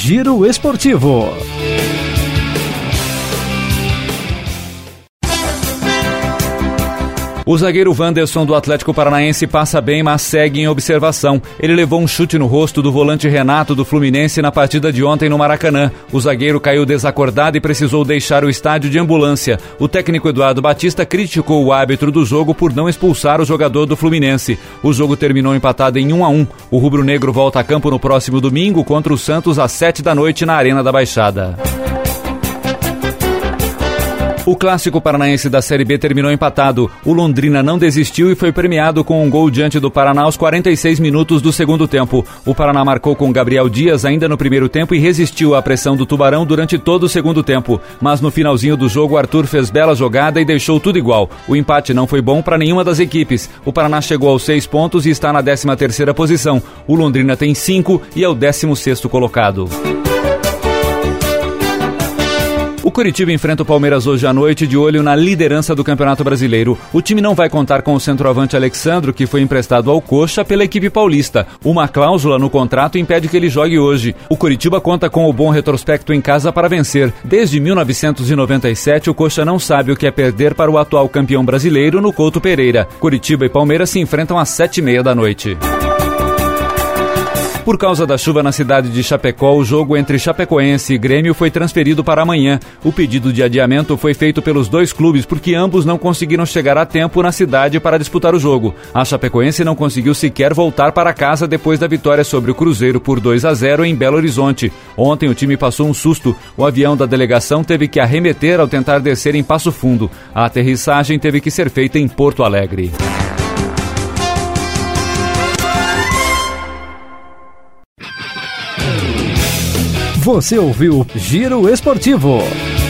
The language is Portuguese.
Giro Esportivo. O zagueiro Wanderson do Atlético Paranaense passa bem, mas segue em observação. Ele levou um chute no rosto do volante Renato do Fluminense na partida de ontem no Maracanã. O zagueiro caiu desacordado e precisou deixar o estádio de ambulância. O técnico Eduardo Batista criticou o árbitro do jogo por não expulsar o jogador do Fluminense. O jogo terminou empatado em 1-1. O rubro-negro volta a campo no próximo domingo contra o Santos às 7h na Arena da Baixada. O clássico paranaense da Série B terminou empatado. O Londrina não desistiu e foi premiado com um gol diante do Paraná aos 46 minutos do segundo tempo. O Paraná marcou com Gabriel Dias ainda no primeiro tempo e resistiu à pressão do Tubarão durante todo o segundo tempo. Mas no finalzinho do jogo, Arthur fez bela jogada e deixou tudo igual. O empate não foi bom para nenhuma das equipes. O Paraná chegou aos 6 pontos e está na 13ª posição. O Londrina tem 5 e é o 16º colocado. O Coritiba enfrenta o Palmeiras hoje à noite, de olho na liderança do Campeonato Brasileiro. O time não vai contar com o centroavante Alexandro, que foi emprestado ao Coxa pela equipe paulista. Uma cláusula no contrato impede que ele jogue hoje. O Coritiba conta com o bom retrospecto em casa para vencer. Desde 1997, o Coxa não sabe o que é perder para o atual campeão brasileiro no Couto Pereira. Coritiba e Palmeiras se enfrentam às 7h30. Por causa da chuva na cidade de Chapecó, o jogo entre Chapecoense e Grêmio foi transferido para amanhã. O pedido de adiamento foi feito pelos dois clubes porque ambos não conseguiram chegar a tempo na cidade para disputar o jogo. A Chapecoense não conseguiu sequer voltar para casa depois da vitória sobre o Cruzeiro por 2-0 em Belo Horizonte. Ontem o time passou um susto. O avião da delegação teve que arremeter ao tentar descer em Passo Fundo. A aterrissagem teve que ser feita em Porto Alegre. Você ouviu Giro Esportivo.